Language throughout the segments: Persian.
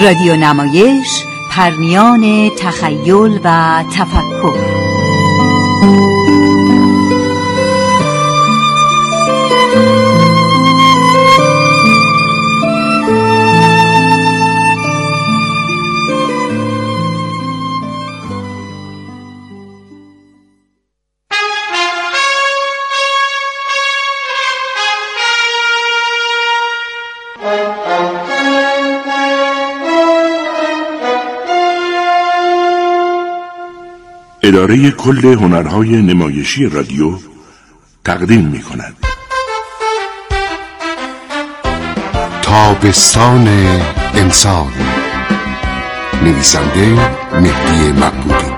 رادیو نمایش، پرمیان تخیل و تفکر. اداره کل هنرهای نمایشی رادیو تقدیم می‌کند. تابستان انسان، نویسنده مهدی مقبولی،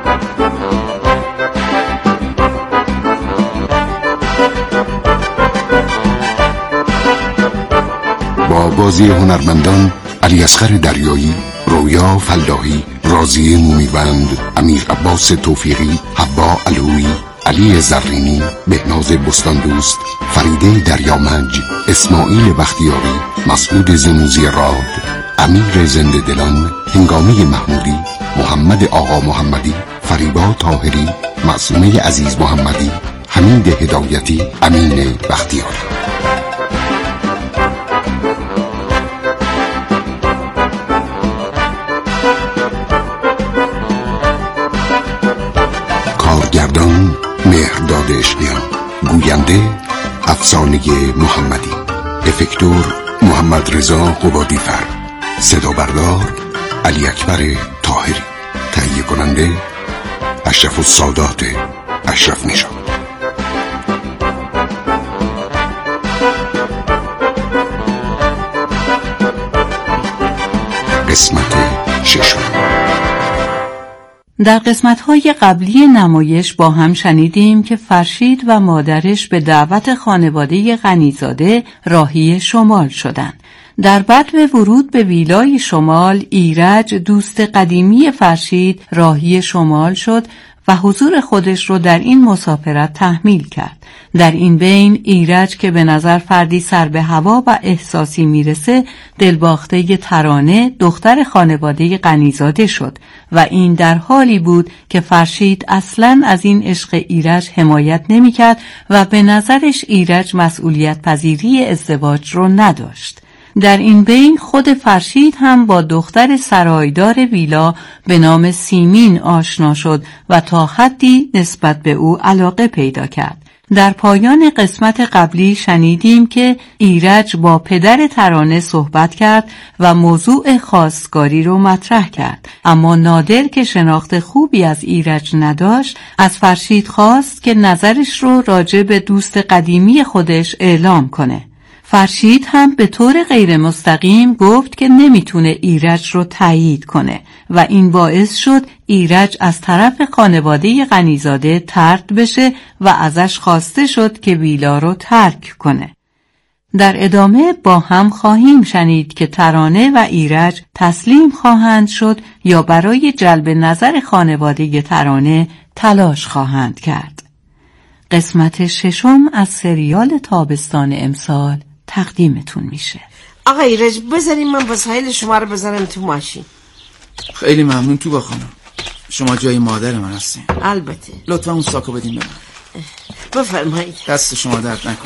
با بازی هنرمندان علی اصغر دریایی، رویا فلاحی، راضیه مومیوند، امیر عباس توفیقی، حوا علویی، علی زرینی، بهناز بستاندوست، فریده دریامنج، اسماعیل بختیاری، مسعود زنوزی راد، امیر زنده دلان، هنگامه محمودی، محمد آقا محمدی، فریبا طاهری، معصومه عزیز محمدی، حمید هدایتی، امین بختیاری. کارگردان مهرداد اشقیان، گوینده افسانه محمدی، افکتور محمد رضا قبادی‌فر، صدا بردار علی اکبر طاهری، تهیه کننده اشرف السادات اشرف نژاد. قسمت ششم. در قسمت‌های قبلی نمایش با هم شنیدیم که فرشید و مادرش به دعوت خانواده غنیزاده راهی شمال شدند. در بدو ورود به ویلای شمال، ایرج دوست قدیمی فرشید راهی شمال شد و حضور خودش رو در این مسافرت تحمیل کرد. در این بین ایرج که به نظر فردی سر به هوا و احساسی میرسه، دلباخته ترانه دختر خانواده غنیزاده شد و این در حالی بود که فرشید اصلاً از این عشق ایرج حمایت نمی‌کرد و به نظرش ایرج مسئولیت پذیری ازدواج رو نداشت. در این بین خود فرشید هم با دختر سرایدار ویلا به نام سیمین آشنا شد و تا حدی نسبت به او علاقه پیدا کرد. در پایان قسمت قبلی شنیدیم که ایرج با پدر ترانه صحبت کرد و موضوع خواستگاری رو مطرح کرد، اما نادر که شناخت خوبی از ایرج نداشت از فرشید خواست که نظرش رو راجع به دوست قدیمی خودش اعلام کنه. فرشید هم به طور غیر مستقیم گفت که نمیتونه ایرج رو تایید کنه و این باعث شد ایرج از طرف خانواده غنیزاده طرد بشه و ازش خواسته شد که ویلا رو ترک کنه. در ادامه با هم خواهیم شنید که ترانه و ایرج تسلیم خواهند شد یا برای جلب نظر خانواده ترانه تلاش خواهند کرد. قسمت ششم از سریال تابستان امسال تقدیمتون میشه. آقا ایرج بذاریم من وسایل شما رو بذارم تو ماشین. خیلی ممنون تو با خانم، شما جای مادر من هستین. البته. لطفا اون ساکو بدین به من. بفرمایید. دست شما درد نکنه.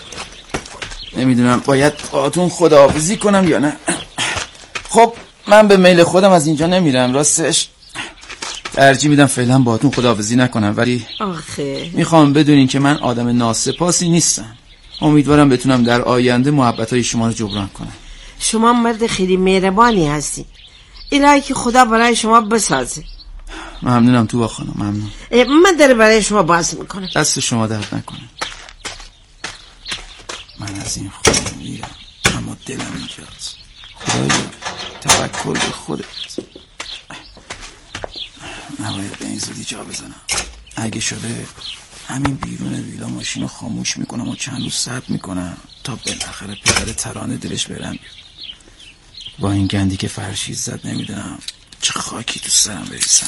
نمیدونم باید باهاتون خداحافظی کنم یا نه. خب من به میل خودم از اینجا نمیرم، راستش ترجیح میدم فعلا باهاتون خداحافظی نکنم، ولی آخه میخوام بدونین که من آدم ناسپاسی نیستم. امیدوارم بتونم در آینده محبتهای شما رو جبران کنم. شما مرد خیلی مهربانی هستی. الهی که خدا برای شما بسازه. ممنونم تو با خانم، ممنون. من در برای شما باز میکنم. دست شما درد نکنه. من از این خونه میرم اما دلم اینجاست. خدایا توکل به خودت. نباید به این زودی جا بزنم. اگه شده همین بیرون ویلا ماشین رو خاموش میکنم و چند روز صبر میکنم تا بالاخره پدر ترانه دلش برم. با این گندی که فرشید زد نمیدونم چه خاکی تو سرم بریسم.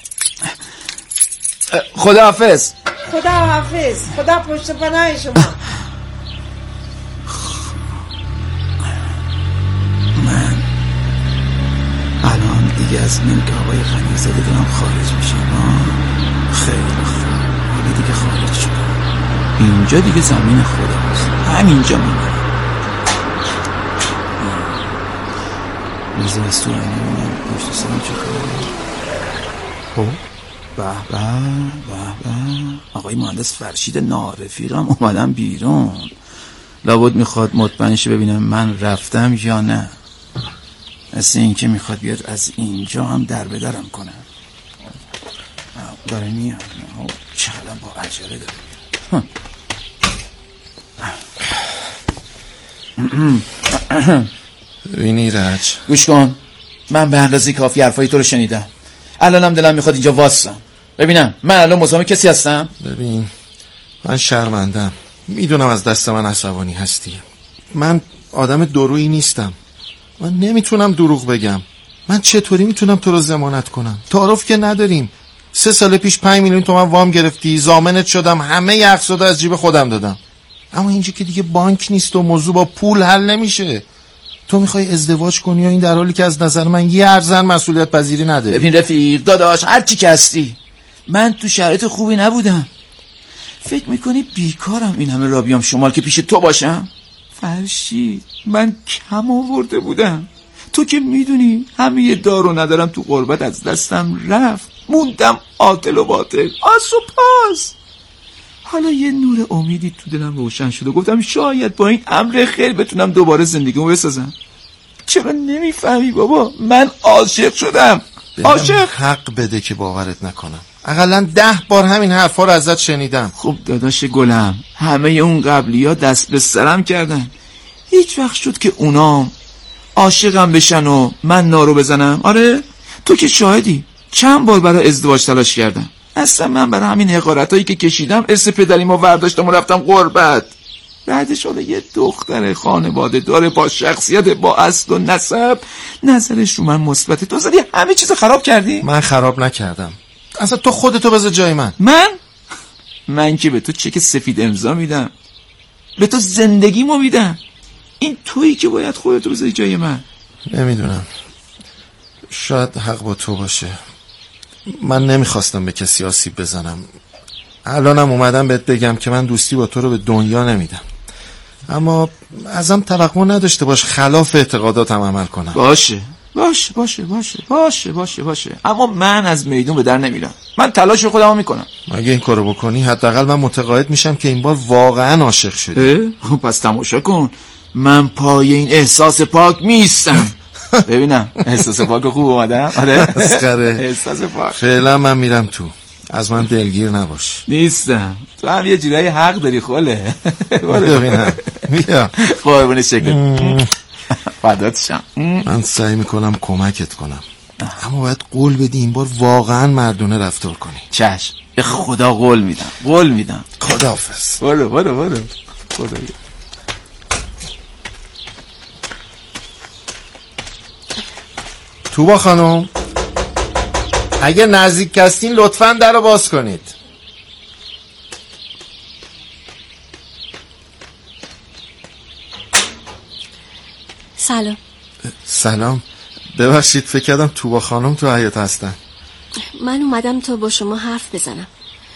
خداحافظ. خداحافظ. خدا پشت پناه شما. دیگه از ملک آقای غنی‌زاده دارم خارج میشم. خیلی خوب، حالا دیگه خارج شدم. اینجا دیگه زمین خودمست، همینجا میمونم. میزه از تو اینم پشت سرم چه خواهد؟ به آقای مهندس فرشید نارفیقم اومدم بیرون. لابد میخواد مطمئن شه ببینم من رفتم یا نه. مثل این که میخواد بیاد از اینجا هم در بدرم کنه. داره میاد چقدر با عجله داره میاد. ببین ایرج، گوش کن، من به اندازه کافی حرفای تو رو شنیدم. الانم دلم میخواد اینجا واسم ببینم من الان مزاحم کسی هستم. ببین من شرمندم، میدونم از دست من عصبانی هستی. من آدم درویی نیستم، من نمیتونم دروغ بگم. من چطوری میتونم تو رو ضمانت کنم؟ تعارف که نداریم. 3 سال پیش 5 میلیون تومان وام گرفتی، ضامنت شدم، همه اقساطا از جیب خودم دادم. اما اینجا که دیگه بانک نیست و موضوع با پول حل نمیشه. تو میخوای ازدواج کنی و این در حالی که از نظر من یه ارزن مسئولیت پذیری نداری. ببین رفیق داداش، هر چی که هستی، من تو شرایط خوبی نبودم. فکر میکنی بیکارم این همه را بیام شمال که پیش تو باشم؟ فرشید من کم آورده بودم. تو که میدونی همه یه دارو ندارم، تو غربت از دستم رفت، موندم عاطل و باطل، آس و پاس. حالا یه نور امیدی تو دلم روشن شد و گفتم شاید با این امر خیر بتونم دوباره زندگیمو بسازم. چرا نمیفهمی بابا؟ من عاشق شدم. عاشق. حق بده که باورت نکنم. اقلا 10 بار همین حرفا رو ازت شنیدم. خب داداش گلم، همه اون قبلی‌ها دست به سرم کردن. هیچ وقت شد که اونام عاشقم بشن و من نارو بزنم؟ آره تو که شاهدی، چند بار برای ازدواج تلاش کردم. اصلا من برای همین حقارتایی که کشیدم اسم پدریمو برداشتم و رفتم غربت. بعدش حالا یه دختر خانواده داره با شخصیت، با اصل و نسب، نظرش رو من مثبته. تو زدی همه چیز خراب کردی. من خراب نکردم، اصلا تو خودتو بذار جای من. من که به تو چک سفید امضا میدم، به تو زندگیمو میدم. این تویی که باید خودتو بذاری جای من. نمیدونم، شاید حق با تو باشه. من نمیخواستم به کسی آسیب بزنم. الانم اومدم بهت بگم که من دوستی با تو رو به دنیا نمیدم، اما ازم توقع نداشته باش خلاف اعتقاداتم عمل کنم. باشه اما من از میدون به در نمیرم. من تلاش خودمو میکنم. اگه این کارو بکنی حداقل من متقاعد میشم که این بار واقعا عاشق شدی. پس تماشا کن، من پای این احساس پاک میستم. ببینم احساس پاک خوب اومدم. آره احساس پاک. فعلا من میرم تو، از من دلگیر نباش. نیستم، تو هم یه جورایی حق داری خاله. ببینم بیا قربون شکل فدات شم. من سعی میکنم کمکت کنم، اما باید قول بدی این بار واقعا مردونه رفتار کنی. چشم، به خدا قول میدم. خداحافظ. برو خدا. توبا خانم، اگه نزدیک هستین لطفاً در رو باز کنید. سلام. ببخشید فکر کردم توبا خانم تو حیاط هستن. من اومدم تا با شما حرف بزنم.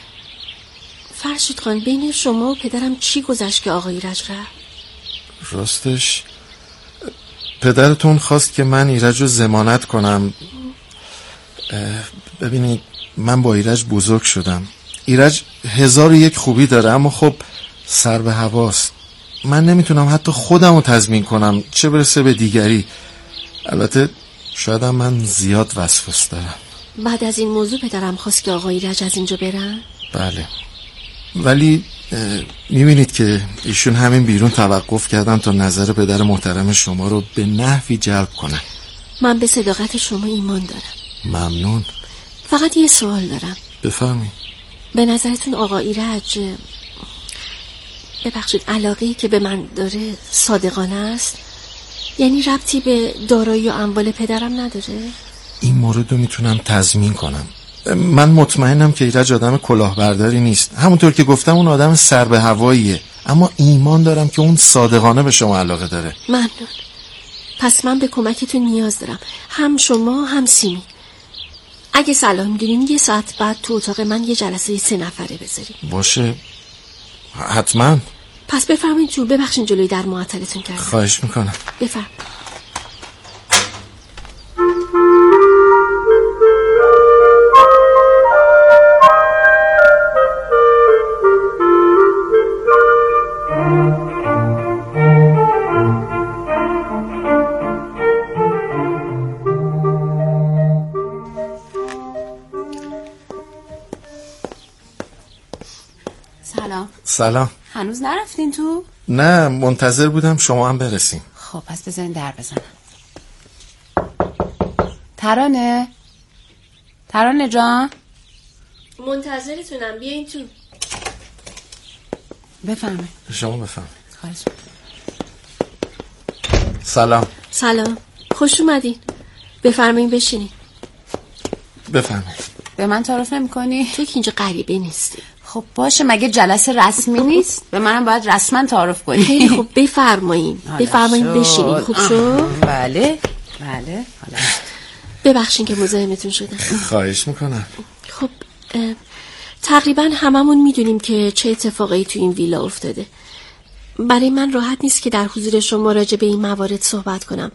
فرشید خان، بین شما و پدرم چی گذشت که آقای ایرج رفت؟ راستش پدرتون خواست که من ایرج رو ضمانت کنم. ببینید من با ایرج بزرگ شدم. ایرج 1001 خوبی داره، اما خب سر به هواست. من نمیتونم حتی خودم رو تضمین کنم، چه برسه به دیگری. البته شاید من زیاد وسواس دارم. بعد از این موضوع پدرم خواست که آقای ایرج از اینجا برن؟ بله، ولی میبینید که ایشون همین بیرون توقف کردن تا نظر پدر محترم شما رو به نحوی جلب کنن. من به صداقت شما ایمان دارم. ممنون. فقط یه سوال دارم. بفرمایید. به نظرتون آقا ایرج، ببخشید، علاقه‌ای که به من داره صادقانه است؟ یعنی ربطی به دارایی و اموال پدرم نداره؟ این مورد رو میتونم تضمین کنم. من مطمئنم که ایرج آدم کلاهبرداری نیست. همونطور که گفتم اون آدم سر به هواییه، اما ایمان دارم که اون صادقانه به شما علاقه داره. ممنون. پس من به کمکتون نیاز دارم، هم شما هم سیمی. اگه صلاح میدونین 1 ساعت بعد تو اتاق من یه جلسه 3 نفره بذاریم. باشه، حتما. پس بفرمایید تو. ببخشید جلوی در معطلتون کردم. خواهش میکنم. بفرم. سلام. هنوز نرفتین تو؟ نه، منتظر بودم شما هم برسین. خب پس بذارین در بزنم. ترانه جان، منتظرتونم، بیاین تو. بفهمه. شما بفهمه. خواهش. سلام، خوش اومدین. بفرمایین بشینین. بفهمه. به من تعارف نمی‌کنی؟ تو که اینجا غریبه نیستی. خب باشه، مگه جلسه رسمی نیست؟ به منم باید رسما تعارف کنی. خیلی خوب، بفرمایین بشینین. خوب شد؟ بله. ببخشین که مزاحمتون شدم. خواهش میکنم. خب تقریبا هممون میدونیم که چه اتفاقی تو این ویلا افتاده. برای من راحت نیست که در حضور شما راجع به این موارد صحبت کنم،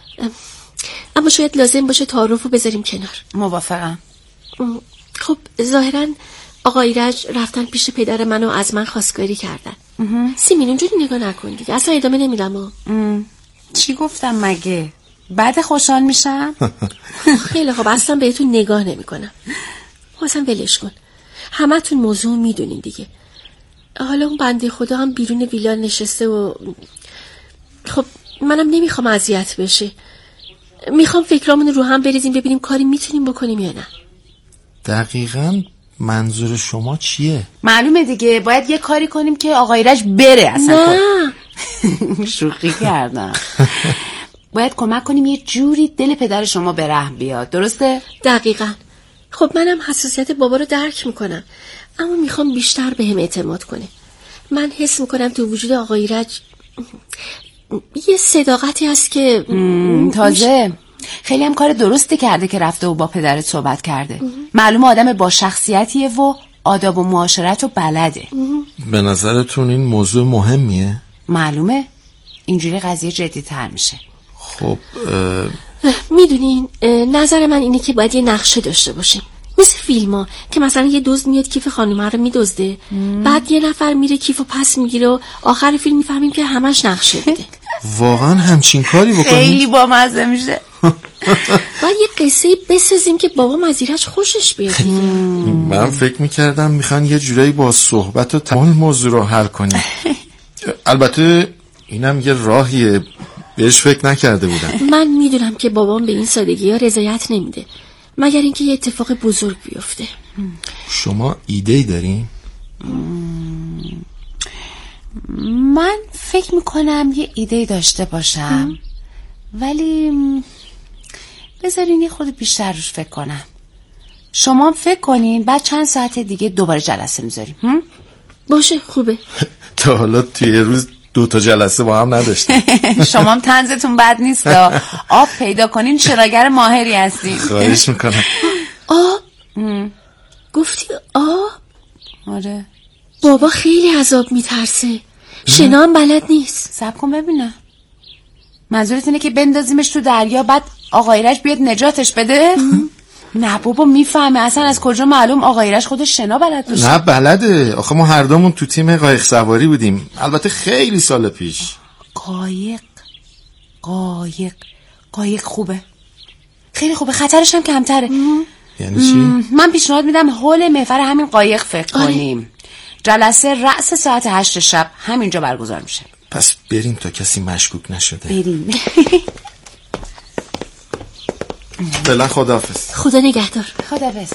اما شاید لازم باشه تعارف رو بذاریم کنار. موافقم. خب ظاهراً آقا ایرج رفتن پیش پدر منو از من خواستگاری کردن. سیمین اونجوری نگاه نکن دیگه، اصلا ادامه نمیدم. چی گفتم مگه؟ بعد خوشحال میشم؟ خیلی خب، اصلا بهتون نگاه نمیکنم. اصلا ولش کن، همتون موضوع میدونین دیگه. حالا اون بنده خدا هم بیرون ویلا نشسته و خب منم نمیخوام اذیت بشه. میخوام فکرامون رو هم بریزیم ببینیم کاری میتونیم بکنیم یا نه. دقیقاً منظور شما چیه؟ معلومه دیگه، باید یه کاری کنیم که آقا ایرج بره اصلا. نه شوخی کردم. باید کمک کنیم یه جوری دل پدر شما به رحم بیاد، درسته؟ دقیقاً. خب منم حساسیت بابا رو درک میکنم، اما میخوام بیشتر بهم اعتماد کنه. من حس میکنم تو وجود آقا ایرج یه صداقتی هست که تازه خیلی هم کار درستی کرده که رفته و با پدرت صحبت کرده. معلومه آدم با شخصیتیه و آداب و معاشرت و بلده. به نظرتون این موضوع مهمیه؟ معلومه اینجوری قضیه جدی تر میشه. خب میدونین نظر من اینه که باید یه نقشه داشته باشیم، مثل فیلم ها که مثلا یه دزد میاد کیف خانومه رو میدزده، بعد یه نفر میره کیفو پس میگیره و آخر فیلم میفهمیم که همش نقشه بوده. واقعا همچین کاری بکنیم؟ خیلی بامزه میشه. باید یه قصه بسازیم که بابام از ایرج خوشش بیاد. من فکر میکردم میخوان یه جورایی با صحبت و تمام موضوع رو حل کنیم. البته اینم یه راهیه، بهش فکر نکرده بودم. من میدونم که بابام به این سادگی ها رضایت نمیده مگر اینکه یه اتفاق بزرگ بیفته. شما ایده‌ای دارین؟ من فکر میکنم یه ایده داشته باشم، ولی بذارین یه خود بیشتر روش فکر کنم. شما فکر کنین، بعد چند ساعت دیگه دوباره جلسه میذاریم. باشه، خوبه. تا حالا توی روز 2 جلسه با هم نداشتیم. شما هم طنزتون بد نیست. آب پیدا کنین شراگر ماهری هستین. خواهش میکنم. گفتی آب؟ آره. بابا خیلی از آب میترسه، شنا هم بلد نیست. صبر کن ببینم. منظورت اینه که بندازیمش تو دریا بعد آقا ایرج بیاد نجاتش بده؟ نه بابا، میفهمه. اصلا از کجا معلوم آقا ایرج خودش شنا بلد باشه؟ نه بلده. آخه ما هر دومون تو تیم قایق سواری بودیم، البته خیلی سال پیش. قایق خوبه، خیلی خوبه، خطرش هم کمتره. یعنی چی؟ من پیشنهاد میدم حول محور همین قایق فکر کنیم. جلسه رأس ساعت 8 شب همینجا برگزار میشه. پس بریم تا کسی مشکوک نشده. بریم. فعلا خداحافظ. خدا نگهدار. خداحافظ.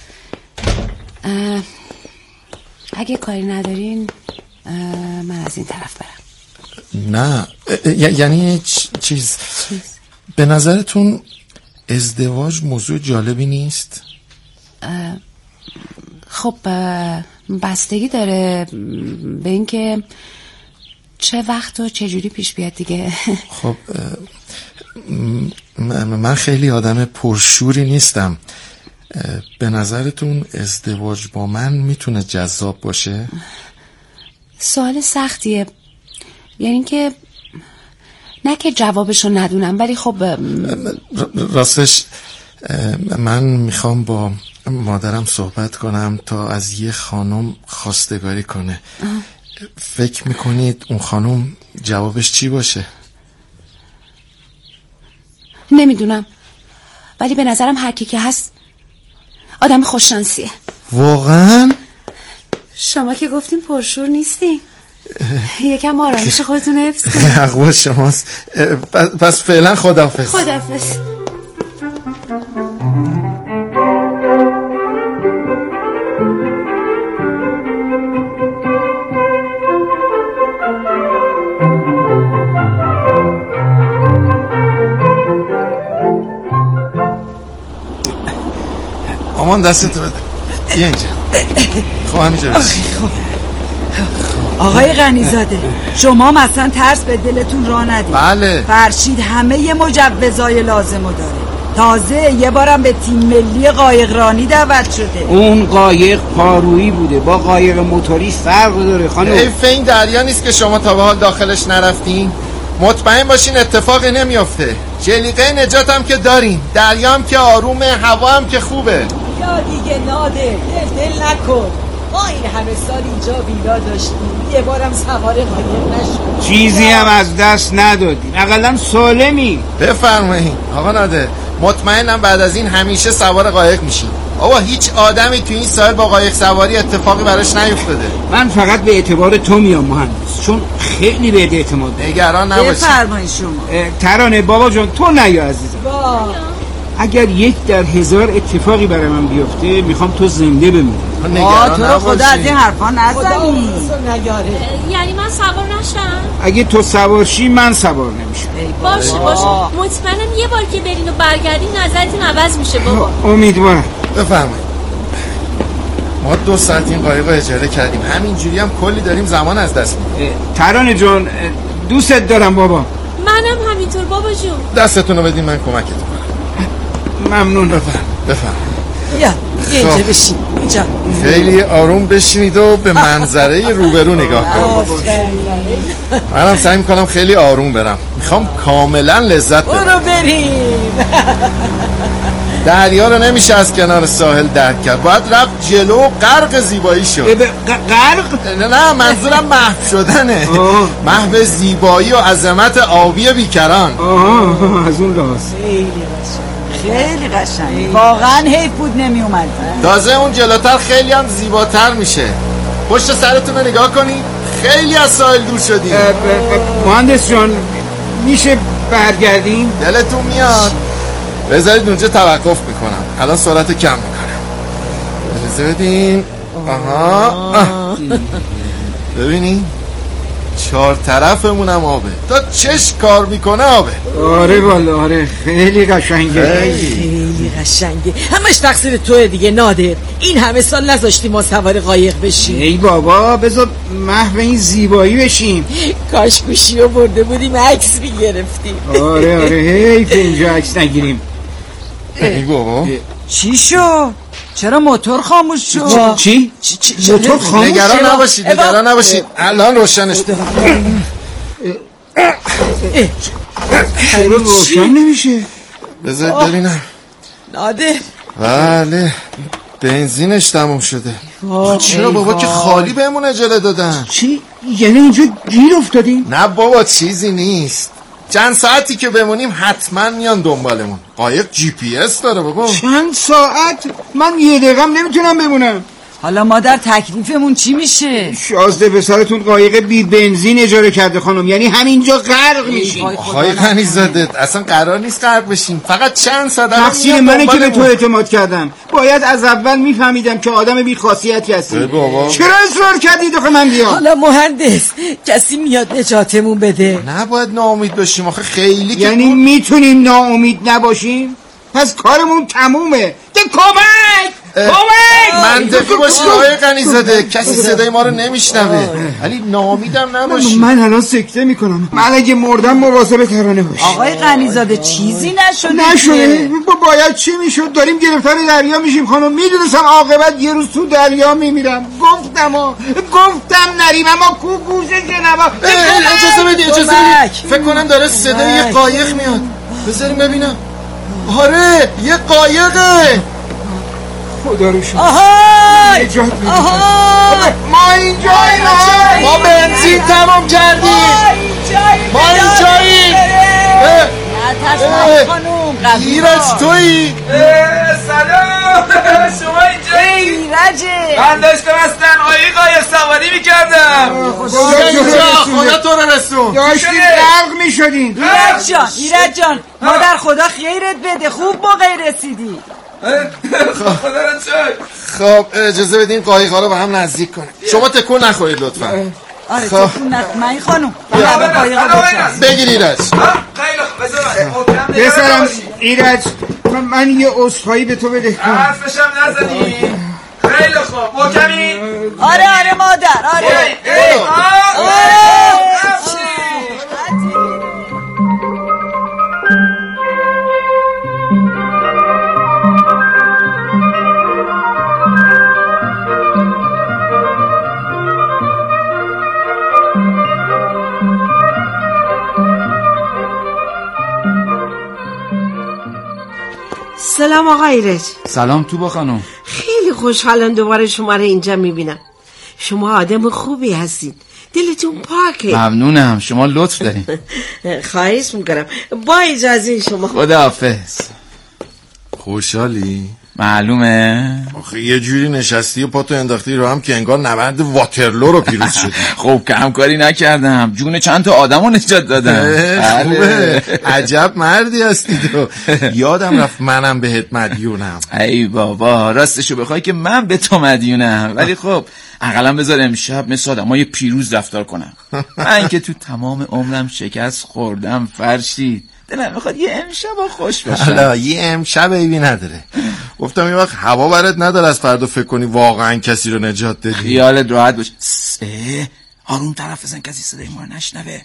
اگه کاری ندارین من از این طرف برم. نه یعنی چیز به نظرتون ازدواج موضوع جالبی نیست؟ خب بستگی داره به اینکه چه وقت و چه جوری پیش بیاد دیگه. خب من خیلی آدم پرشوری نیستم. به نظرتون ازدواج با من میتونه جذاب باشه؟ سوال سختیه، یعنی که نه که جوابشو ندونم، ولی خب راستش من میخوام با مادرم صحبت کنم تا از یه خانم خواستگاری کنه. فکر میکنید اون خانم جوابش چی باشه؟ نمیدونم، ولی به نظرم هر کی که هست آدم خوششانسیه. واقعا؟ شما که گفتین پرشور نیستی، یکم آرامش خودتون حفظ کنید. حق با شماست. پس فعلا خداحافظ. خداحافظ. آمان دستتو بده. بیا اینجا. خب همینجا بشی. آقای غنیزاده، شما مثلا ترس به دلتون راه ندید. بله. فرشید همه مجوزای لازمو داره. تازه یه بارم به تیم ملی قایق رانی دعوت شده. اون قایق پارویی بوده، با قایق موتوری فرق داره خانم. حیف این دریا نیست که شما تا به حال داخلش نرفتین. مطمئن باشین اتفاقی نمیافته. جلیقه نجات هم که داریم، دریا هم که آرومه، هوا هم که خوبه. یا دیگه ناده دل نکن. ما این همه سال اینجا ویلا داشتیم، یه بارم سوار قایق نشد. چیزی هم از دست ندادیم، اقلا سالمی. بفرمایید آقا ناده. مطمئنم بعد از این همیشه سوار قایق میشین. آقا هیچ آدمی تو این ساحل با قایق سواری اتفاقی براش نیفتاده. من فقط به اعتبار تو میام مهندس، چون خیلی بهت اعتماد دارم. نگران نباشی. بفرمایید شما. ترانه بابا جان تو نیا عزیزم. اگر 1 در 1000 اتفاقی برای من بیفته میخوام تو زنده بمونی. تو رو خدا از این حرفا نزنی. یعنی من سوار نشم؟ اگه تو سوار شی من سوار نمیشم. باشه مطمئنم یه بار که برین و برگردین نظرتون عوض میشه بابا. امیدوارم. بفرمایید. ما 2 ساعت این قایق رو اجاره کردیم، همینجوری هم کلی داریم زمان از دست میدیم. ترانه جان دوستت دارم بابا. منم همینطور بابا جون. دستتون رو بدین من کمکتون کنم. ممنون. بفرم. یا اینجا بشین اینجا. خیلی آروم بشینید و به منظره روبرو نگاه کنید. منم سعی میکنم خیلی آروم برم، میخوام کاملا لذت ببرم. برو بریم. دریا رو نمیشه از کنار ساحل درک کرد، باید رفت جلو و غرق زیبایی شد. غرق؟ نه منظورم محو شدنه. محو زیبایی و عظمت آبی بیکران. از اون لحاظ خیلی قشنگ. واقعا حیف بود نمی اومد. تازه اون جلوتر خیلی هم زیباتر میشه. پشت سرتون رو نگاه کنید، خیلی از ساحل دور شدیم. مهندس جان میشه برگردیم؟ دلتون میاد؟ بذارید اونجا توقف میکنم، الان سرعت کم میکنم. اجازه بدین. آها ببینین 4 طرفمونم آبه، تا چش کار میکنه آبه. آره والا آره خیلی قشنگه. خیلی قشنگه. همش تقصیر توه دیگه نادر. این همه سال نذاشتی ما سوار قایق بشیم. ای بابا بذار محو این زیبایی بشیم. کاش گوشی رو برده بودیم عکس میگرفتیم. آره حیف اینجا عکس نگیریم. ای بابا چی شد؟ چرا موتور خاموش شد؟ چی؟ موتور خاموش شد؟ نگران نباشید الان روشنش چرا روشن نمیشه؟ بذارید ببینم. نادر بله بنزینش تموم شده. چرا بابا که خالی بهمون اجاره دادن؟ چی؟ یعنی اینجا گیر افتادیم؟ نه بابا چیزی نیست، چند ساعتی که بمونیم حتما میان دنبالمون. قایق GPS داره بابا. چند ساعت؟ من 1 دقیقم نمیتونم بمونم. حالا مادر تکلیفمون چی میشه؟ شازده پسرتون قایق بی بنزین اجاره کرده خانم، یعنی همینجا غرق میشیم. آقای غنیزاده اصلا قرار نیست غرق بشیم، فقط چند ساعت. تقصیر منه که به تو اعتماد کردم، باید از اول میفهمیدم که آدم بی خاصیتی هستی. چرا اصرار کردید آخه من بیام؟ حالا مهندس کسی میاد نجاتمون بده؟ نباید ناامید بشیم آخه خیلی. یعنی میتونیم ناامید نباشیم؟ پس کارمون تمومه. ده کمک منطقی باشی آقای غنی‌زاده، کسی صدای ما رو نمیشنوه. علی ناامیدم نباشی. من الان سکته میکنم. من اگه مردم مواظب ترانه باش. آقای غنی‌زاده چیزی نشده. باید چی میشد؟ داریم گرفتار دریا میشیم خانم. میدونستم عاقبت یه روز تو دریا میمیرم. گفتم نریم، اما کو گوش جنبا. اجازه بدید. فکر کنم داره صدای یه قایق میاد. بذاریم ببینم. آره یه قایقه. خدا رو شکر. آهای ما اینجاییم. ما بنزین تمام کردیم. ما اینجاییم. نترس خانوم. ایرج تویی؟ سلام. شما اینجایی؟ ایرجه. من داشتم از تنهایی قایق سواری میکردم. خدا تو رو رسون. داشتیم غرق میشدیم. ایرج جان مادر خدا خیرت بده، خوب موقعی رسیدی. خدا رو چای. خب اجازه بدین قایق ها رو به هم نزدیک کنیم. شما تکون نخورید لطفا. آره تکون نخورید خانم. بگیر ایرج. بسرم ایرج، من یه عذرخواهی به تو بده. حرفشم نزنی. خیلی خوب محکمی. آره مادر آره. سلام آقا ایرج. سلام توبا خانم. خیلی خوشحالم دوباره شما رو اینجا میبینم. شما آدم خوبی هستین، دلتون پاکه. ممنونم، شما لطف دارین. خواهش میکنم. با اجازه شما. خداحافظ. خوشحالی؟ معلومه. آخه یه جوری نشستی و پاتو انداختی رو هم که انگار نبرد واترلو رو پیروز شدی. خب کم کاری نکردم، جون چند تا آدم رو نجات دادم. خوبه. عجب مردی هستی تو. یادم رفت منم بهت مدیونم. ای بابا راستشو بخوای که من به تو مدیونم، ولی خب اقلا بذار امشب مثل آدمای پیروز رفتار کنم. من که تو تمام عمرم شکست خوردم فرشید، دلم میخواد یه امشب خوش باشم. حالا یه امشب عیبی نداره. گفتم این وقت هوا برات نداره از فردا فکر کنی واقعا کسی رو نجات دادی. خیالت راحت باش. آروم طرف بزن کسی صدای ما رو نشنوه.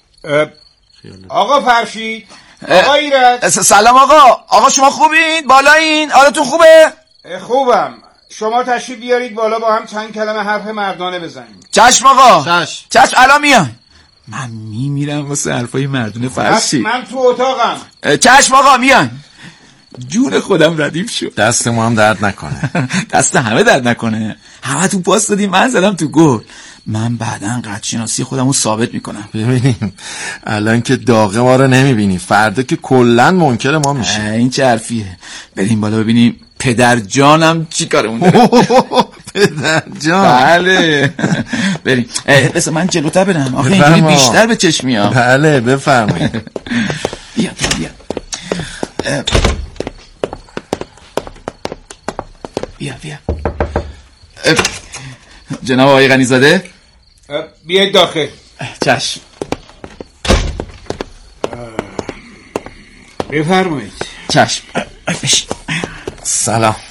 آقا فرشید، آقا ایرج. سلام آقا شما خوبین؟ بالایین؟ حالتون خوبه؟ خوبم. شما تشریف بیارید بالا با هم چند کلمه حرف مردانه بزنیم. چشم آقا. چشم الان میان. من میمیرم واسه حرفای مردونه فرشید. من تو اتاقم. چشم آقا میان. جون خودم ردیف شد. دست ما هم درد نکنه. دست همه درد نکنه. همه تو پاس دادیم، من زدم تو گل. من بعداً قدرشناسی خودم رو ثابت میکنم. ببینیم الان که داغه ما رو نمیبینی، فردا که کلن منکر ما میشه. این چه حرفیه؟ بریم بالا ببینیم پدر جانم چی کارمون داره. پدر جان. بله. بریم. بس من جلوتر برم، آخه اینجوری بیشتر به چشم میام. بله بفرمایید. بیا جناب آقای غنی‌زاده بیاید داخل. چشم. بفرمایید. چشم. سلام.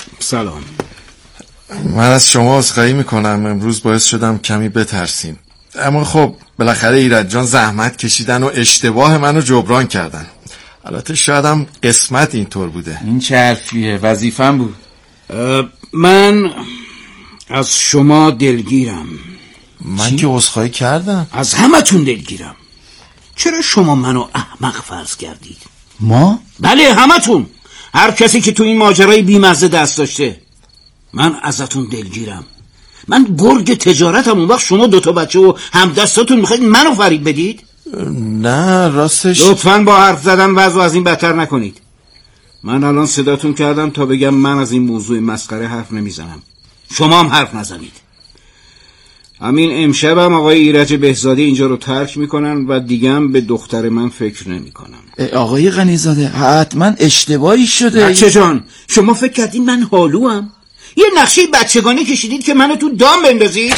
من از شما عذرخواهی میکنم، امروز باعث شدم کمی بترسین، اما خب بالاخره ایرج جان زحمت کشیدن و اشتباه منو جبران کردن. البته شایدم قسمت اینطور بوده. این چه حرفیه؟ وظیفه‌م بود. من از شما دلگیرم. من که عذرخواهی کردم. از همتون دلگیرم. چرا شما منو احمق فرض کردید؟ ما؟ بله همتون، هر کسی که تو این ماجرای بیمزه دست داشته. من ازتون دلگیرم. من گرگ تجارتم، اون وقت شما دوتا بچه و همدستاتون میخواید منو فریب بدید؟ نه راستش لطفاً با حرف زدن وضع از این بدتر نکنید. من الان صداتون کردم تا بگم من از این موضوع مسخره حرف نمیزنم. شما هم حرف نزنید. همین امشب هم آقای ایرج بهزادی اینجا رو ترک میکنن و دیگه هم به دختر من فکر نمیکنم. آقای غنی‌زاده حتما اشتباهی شده. بچه جان، شما فکر کردین من حالوام؟ یه نقشه بچگانه کشیدید که منو تو دام بندازید؟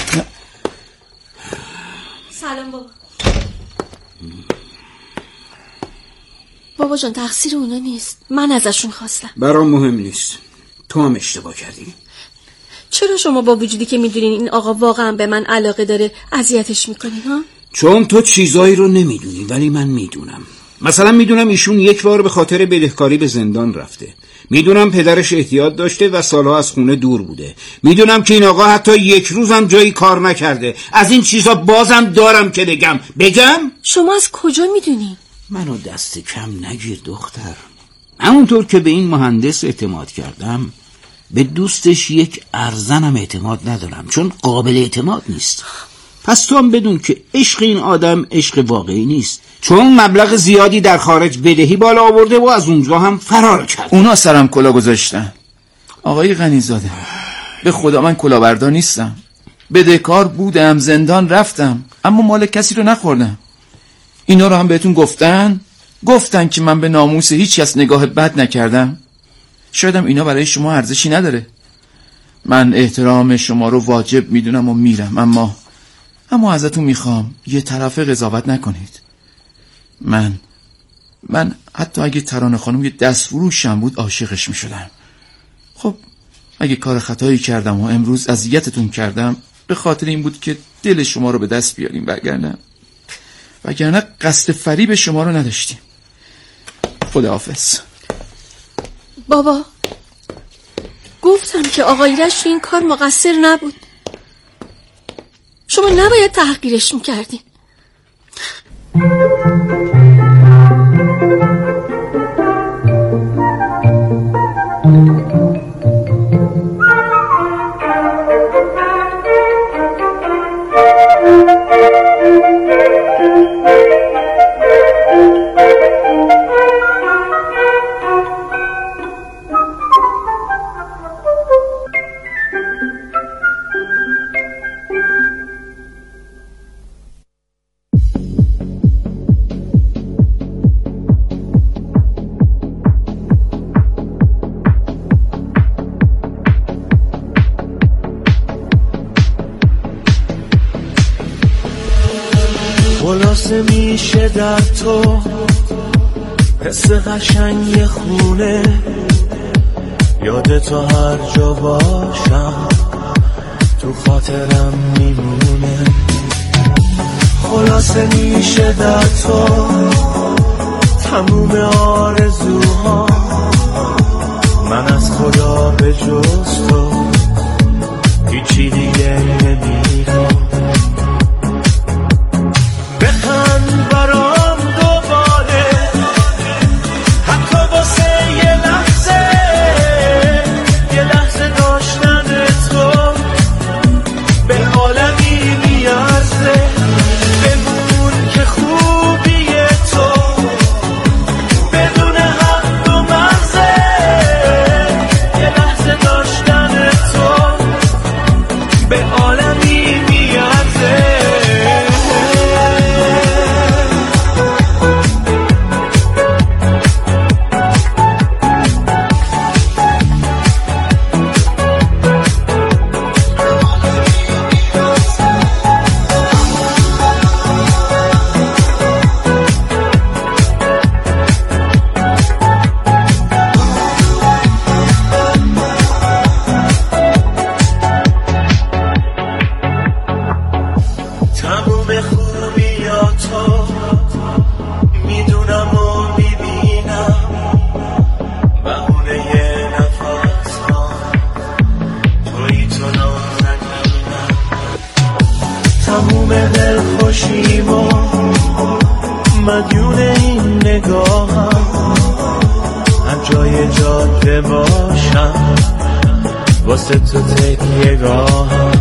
سلام بابا. بابا جان تقصیر اونا نیست، من ازشون خواستم. برام مهم نیست. تو هم اشتباه کردی. چرا شما با وجودی که میدونین این آقا واقعا به من علاقه داره اذیتش میکنین ها؟ چون تو چیزایی رو نمیدونی ولی من میدونم. مثلا میدونم ایشون یک بار به خاطر بدهکاری به زندان رفته. میدونم پدرش احتیاط داشته و سالها از خونه دور بوده. میدونم که این آقا حتی یک روز هم جایی کار نکرده. از این چیزا بازم دارم که بگم. شما از کجا میدونی؟ منو دست کم نگیر دختر. همونطور که به این مهندس اعتماد کردم به دوستش یک ارزنم اعتماد ندارم، چون قابل اعتماد نیست. پس تو هم بدون که عشق این آدم عشق واقعی نیست، چون مبلغ زیادی در خارج بدهی بالا آورده و از اونجا هم فرار کرد. اونا سرم کلا گذاشتن. آقای غنیزاده، به خدا من کلاهبردار نیستم. بدهکار بودم، زندان رفتم، اما مال کسی رو نخوردم. اینا رو هم بهتون گفتن که من به ناموس هیچ کس نگاه بد نکردم. شایدم اینا برای شما ارزشی نداره. من احترام شما رو واجب میدونم و میرم، اما ازتون میخوام یه طرفه قضاوت نکنید. من حتی اگه ترانه خانم یه دستفروشم بود عاشقش میشدم. خب اگه کار خطایی کردم و امروز اذیتتون کردم به خاطر این بود که دل شما رو به دست بیاریم، وگرنه قصد فریب شما رو نداشتیم. خداحافظ. بابا گفتم که آقا ایرج تو این کار مقصر نبود. شما نباید تحقیرش میکردین. خلاصه میشه در تو حس قشنگ خونه، یاد تو هر جا باشم تو خاطرم میمونه. خلاصه میشه در تو تموم آرزوها، من از خدا به جز تو هیچی دیگه نمیخوام. بخند برام دوباره حتی واسه یه لحظه داشتن تو به عالمی میارزه. بمون که خوبی تو بدون حد و مغزه، یه لحظه داشتن تو به عالمی میارزه. تموم دلخوشیم و مدیون این نگاهم، هر جای جاده باشم واسه تو تکیه‌گاهم.